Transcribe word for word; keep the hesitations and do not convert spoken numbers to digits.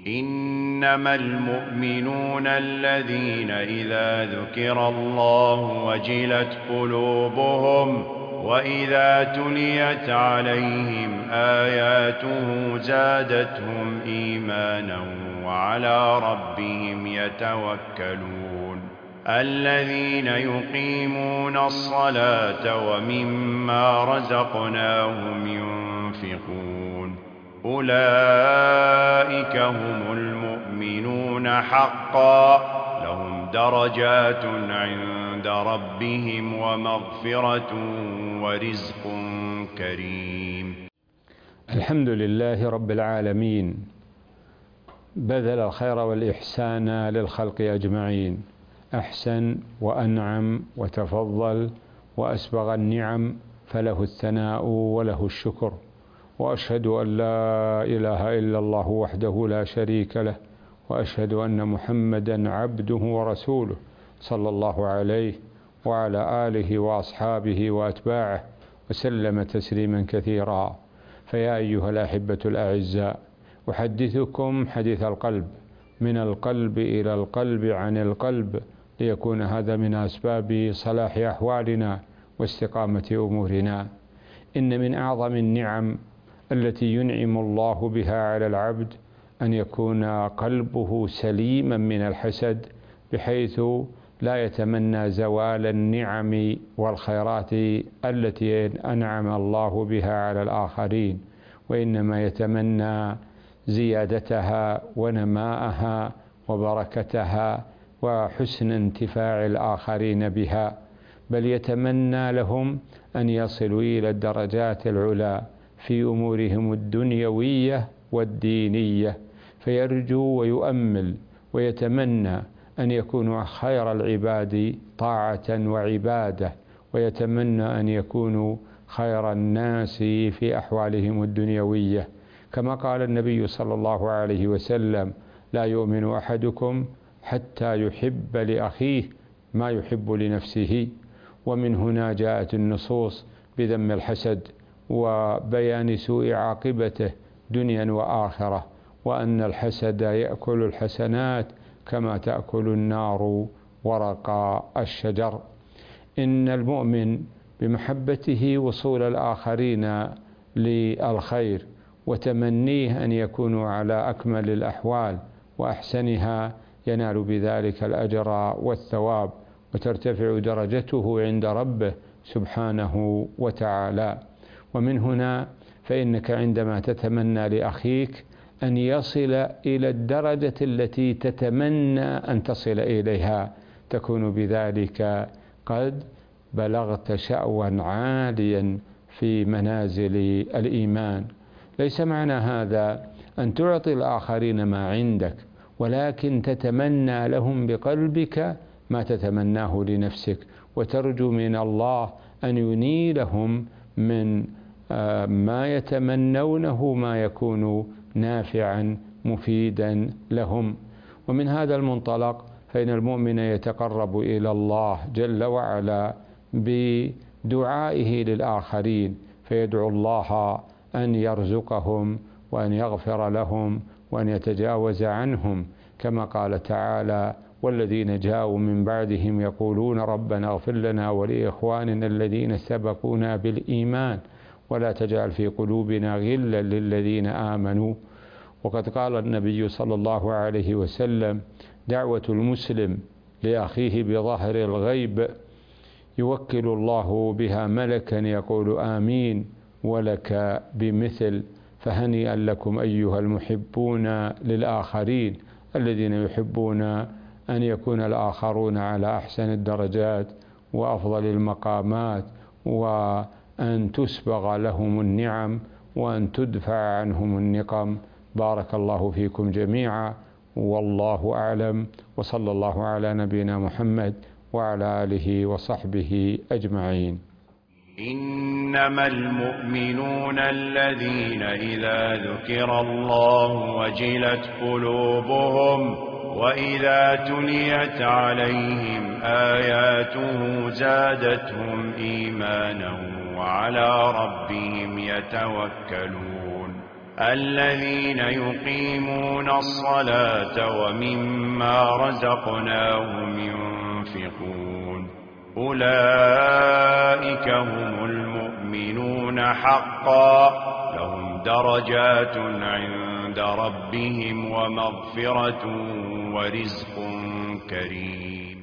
إنما المؤمنون الذين إذا ذكر الله وجلت قلوبهم وإذا تليت عليهم آياته زادتهم إيمانا وعلى ربهم يتوكلون الذين يقيمون الصلاة ومما رزقناهم ينفقون أولئك هم المؤمنون حقا لهم درجات عند ربهم ومغفرة ورزق كريم. الحمد لله رب العالمين، بذل الخير والإحسان للخلق أجمعين، أحسن وأنعم وتفضل وأسبغ النعم، فله الثناء وله الشكر. وأشهد أن لا إله إلا الله وحده لا شريك له، وأشهد أن محمدا عبده ورسوله صلى الله عليه وعلى آله وأصحابه وأتباعه وسلم تسليما كثيرا. فيا أيها الأحبة الأعزاء، أحدثكم حديث القلب، من القلب إلى القلب عن القلب، ليكون هذا من أسباب صلاح أحوالنا واستقامة أمورنا. إن من أعظم النعم التي ينعم الله بها على العبد أن يكون قلبه سليما من الحسد، بحيث لا يتمنى زوال النعم والخيرات التي أنعم الله بها على الآخرين، وإنما يتمنى زيادتها ونماءها وبركتها وحسن انتفاع الآخرين بها، بل يتمنى لهم أن يصلوا إلى الدرجات العلى في أمورهم الدنيوية والدينية، فيرجو ويؤمل ويتمنى أن يكونوا خير العباد طاعة وعبادة، ويتمنى أن يكونوا خير الناس في أحوالهم الدنيوية، كما قال النبي صلى الله عليه وسلم: لا يؤمن أحدكم حتى يحب لأخيه ما يحب لنفسه. ومن هنا جاءت النصوص بذم الحسد وبيان سوء عاقبته دنيا وآخرة، وأن الحسد يأكل الحسنات كما تأكل النار ورق الشجر. إن المؤمن بمحبته وصول الآخرين للخير وتمنيه أن يكونوا على أكمل الأحوال وأحسنها ينال بذلك الأجر والثواب، وترتفع درجته عند ربه سبحانه وتعالى. ومن هنا فإنك عندما تتمنى لأخيك أن يصل إلى الدرجة التي تتمنى أن تصل إليها، تكون بذلك قد بلغت شأوا عاليا في منازل الإيمان. ليس معنى هذا أن تعطي الآخرين ما عندك، ولكن تتمنى لهم بقلبك ما تتمناه لنفسك، وترجو من الله أن ينيلهم من ما يتمنونه ما يكون نافعا مفيدا لهم. ومن هذا المنطلق فإن المؤمن يتقرب إلى الله جل وعلا بدعائه للآخرين، فيدعو الله أن يرزقهم وأن يغفر لهم وأن يتجاوز عنهم، كما قال تعالى: والذين جاءوا من بعدهم يقولون ربنا اغفر لنا ولإخواننا الذين سبقونا بالإيمان ولا تجعل في قلوبنا غلا للذين آمنوا. وقد قال النبي صلى الله عليه وسلم: دعوة المسلم لأخيه بظهر الغيب يوكل الله بها ملكا يقول آمين ولك بمثل. فهنيئا لكم أيها المحبون للآخرين الذين يحبون أن يكون الآخرون على أحسن الدرجات وأفضل المقامات، وأن تسبغ لهم النعم وأن تدفع عنهم النقم. بارك الله فيكم جميعا، والله أعلم، وصلى الله على نبينا محمد وعلى آله وصحبه أجمعين. إنما المؤمنون الذين إذا ذكر الله وجلت قلوبهم وإذا تليت عليهم آياته زادتهم إيمانا وعلى ربهم يتوكلون الذين يقيمون الصلاة ومما رزقناهم ينفقون أولئك هم المؤمنون حقا لهم درجات عند ربهم ومغفرة ورزق كريم.